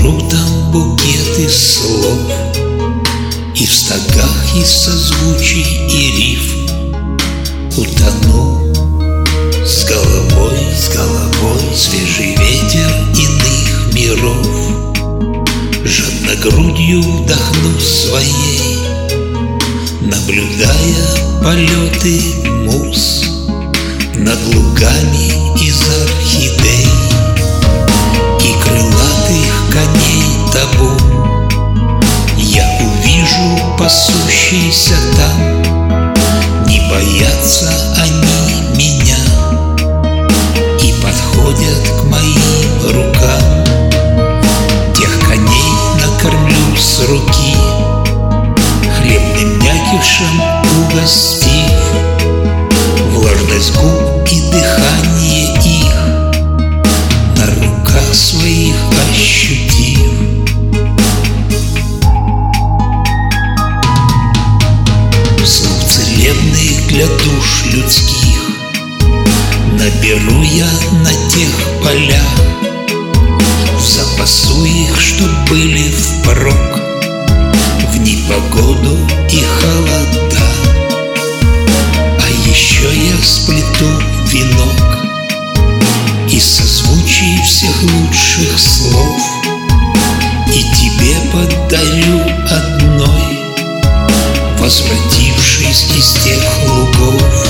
Наберу там букет из слов, и в стогах из созвучий и рифм утону с головой, свежий ветер иных миров. Жадно грудью вдохну своей, наблюдая полеты муз над лугами из орхидей и крылатых коней табун. Я увижу пасущийся там, не боятся они меня и подходят к моим рукам. Тех коней накормлю с руки, хлебным мякишем угостив, влажность губ и дыхание их на руках своих ощутив. Слов целебных для душ людских наберу я на тех полях, запасу их, чтоб были впрок в непогоду и холода. А еще я сплету венок из созвучий всех лучших слов и тебе подарю одной, возвратившись из тех лугов.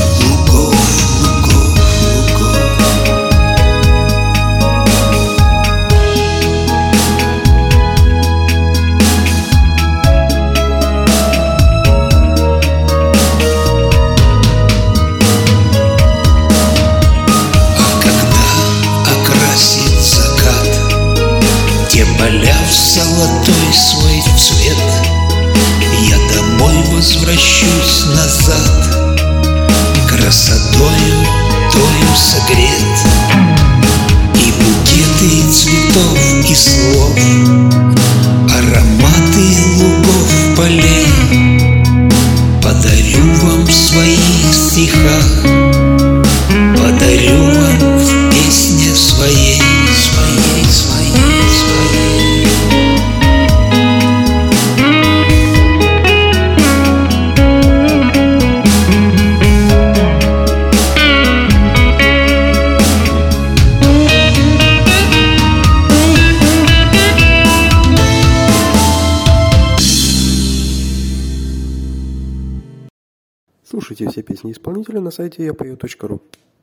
Те поля в золотой свой цвет, я домой возвращусь назад, красотою тою согрет. И букеты цветов и слов, ароматы лугов, полей подарю вам в своих стихах, подарю вам в песне своей. Слушайте все песни исполнителя на сайте yapою.ru.